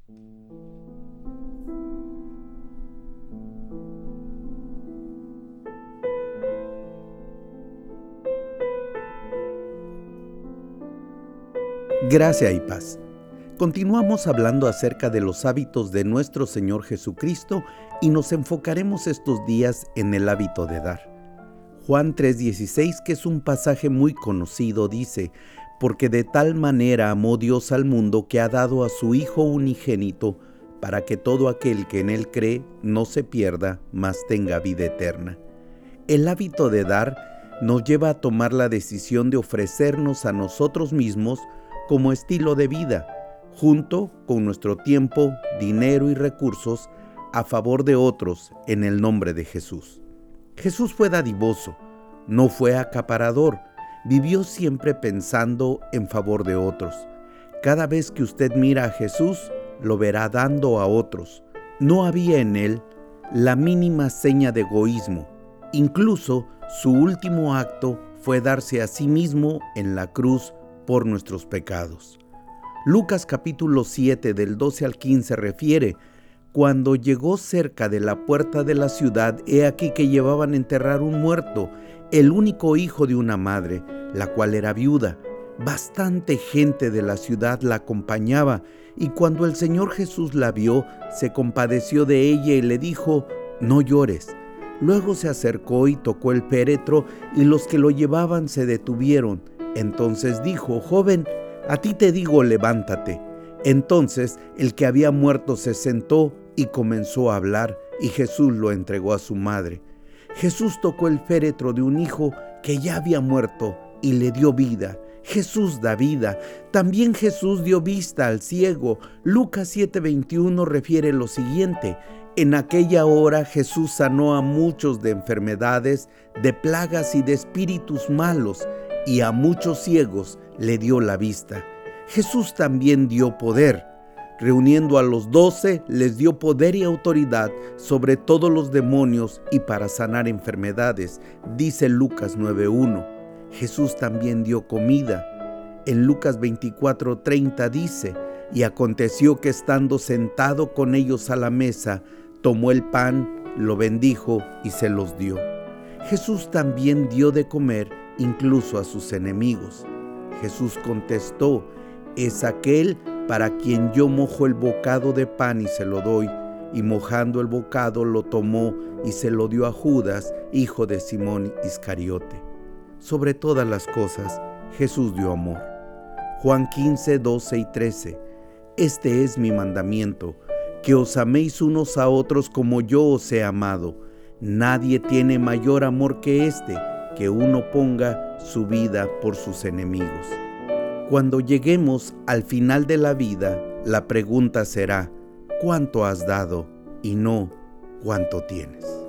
Gracia y paz. Continuamos hablando acerca de los hábitos de nuestro Señor Jesucristo y nos enfocaremos estos días en el hábito de dar. Juan 3:16, que es un pasaje muy conocido, dice: porque de tal manera amó Dios al mundo que ha dado a su Hijo unigénito, para que todo aquel que en Él cree no se pierda, mas tenga vida eterna. El hábito de dar nos lleva a tomar la decisión de ofrecernos a nosotros mismos como estilo de vida, junto con nuestro tiempo, dinero y recursos, a favor de otros en el nombre de Jesús. Jesús fue dadivoso, no fue acaparador, vivió siempre pensando en favor de otros. Cada vez que usted mira a Jesús, lo verá dando a otros. No había en él la mínima seña de egoísmo. Incluso su último acto fue darse a sí mismo en la cruz por nuestros pecados. Lucas capítulo 7 del 12 al 15 refiere: cuando llegó cerca de la puerta de la ciudad, he aquí que llevaban a enterrar un muerto, el único hijo de una madre, la cual era viuda. Bastante gente de la ciudad la acompañaba, y cuando el Señor Jesús la vio, se compadeció de ella y le dijo: no llores. Luego se acercó y tocó el féretro, y los que lo llevaban se detuvieron. Entonces dijo: joven, a ti te digo, levántate. Entonces el que había muerto se sentó y comenzó a hablar, y Jesús lo entregó a su madre. Jesús tocó el féretro de un hijo que ya había muerto y le dio vida. Jesús da vida. También Jesús dio vista al ciego. Lucas 7:21 refiere lo siguiente: en aquella hora Jesús sanó a muchos de enfermedades, de plagas y de espíritus malos, y a muchos ciegos le dio la vista. Jesús también dio poder. Reuniendo a los 12, les dio poder y autoridad sobre todos los demonios y para sanar enfermedades, dice Lucas 9:1. Jesús también dio comida. En Lucas 24:30 dice: y aconteció que estando sentado con ellos a la mesa, tomó el pan, lo bendijo y se los dio. Jesús también dio de comer incluso a sus enemigos. Jesús contestó: es aquel para quien yo mojo el bocado de pan y se lo doy. Y mojando el bocado lo tomó y se lo dio a Judas, hijo de Simón Iscariote. Sobre todas las cosas, Jesús dio amor. Juan 15:12 y 13. Este es mi mandamiento, que os améis unos a otros como yo os he amado. Nadie tiene mayor amor que este, que uno ponga su vida por sus enemigos. Cuando lleguemos al final de la vida, la pregunta será: ¿cuánto has dado? Y no, ¿cuánto tienes?